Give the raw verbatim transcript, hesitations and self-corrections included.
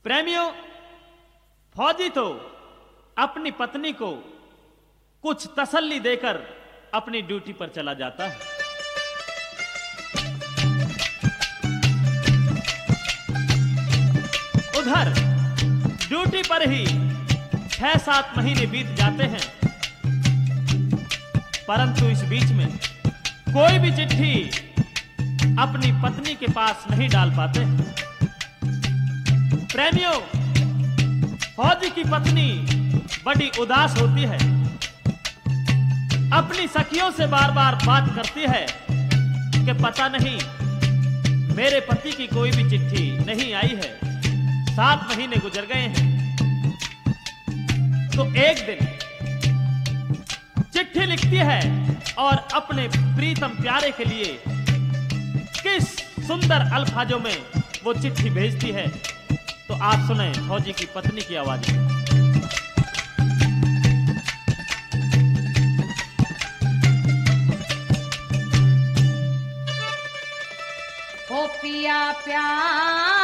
प्रेमियों, फौजी तो अपनी पत्नी को कुछ तसल्ली देकर अपनी ड्यूटी पर चला जाता है। उधर ड्यूटी पर ही छह सात महीने बीत जाते हैं, परंतु इस बीच में कोई भी चिट्ठी अपनी पत्नी के पास नहीं डाल पाते। प्रेमियों, फौजी की पत्नी बड़ी उदास होती है, अपनी सखियों से बार बार बात करती है कि पता नहीं मेरे पति की कोई भी चिट्ठी नहीं आई है, सात महीने गुजर गए हैं। तो एक दिन चिट्ठी लिखती है और अपने प्रीतम प्यारे के लिए किस सुंदर अल्फाजों में वो चिट्ठी भेजती है। तो आप सुने फौजी की पत्नी की आवाज में। ओ पिया प्यार